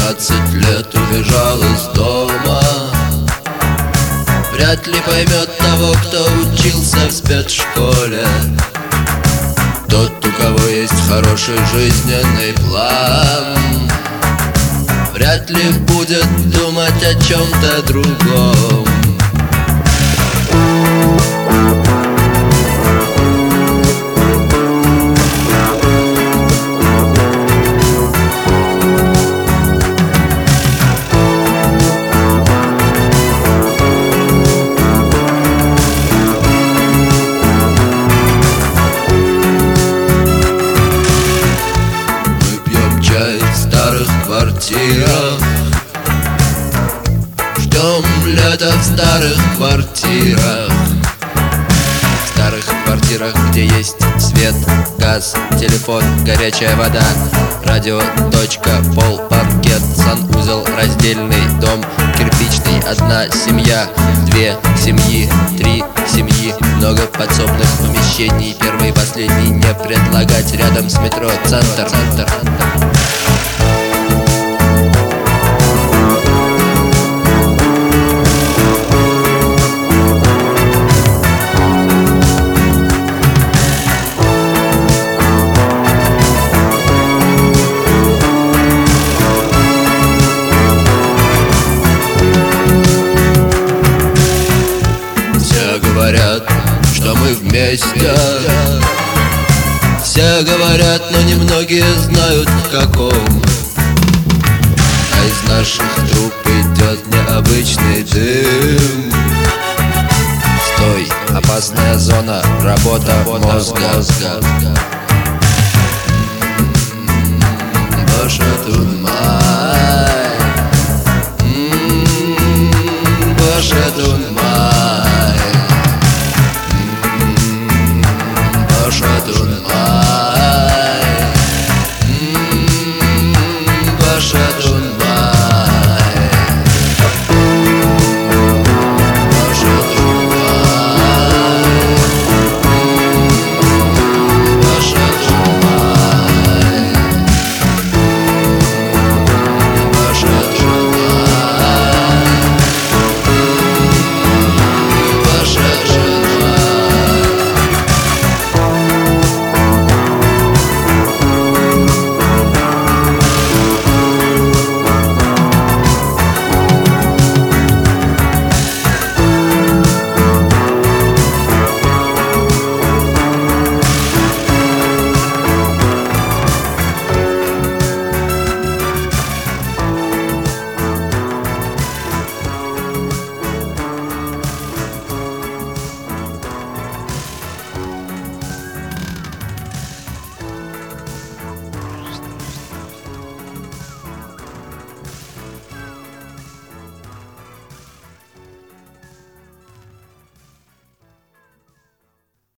13 лет убежал из дома. Вряд ли поймет того, кто учился в спецшколе, тот, у кого есть хороший жизненный план. Вряд ли будет думать о чем-то другом. Ждем лета в старых квартирах. В старых квартирах, где есть свет, газ, телефон, горячая вода, радио, точка, пол, паркет, санузел, раздельный дом, кирпичный, одна семья, две семьи, три семьи, много подсобных помещений, первый и последний не предлагать, рядом с метро, центр. Говорят, что мы вместе. Все говорят, но немногие знают в каком. А из наших труб идет необычный дым. Стой, опасная зона, работа мозга. Боже, туман.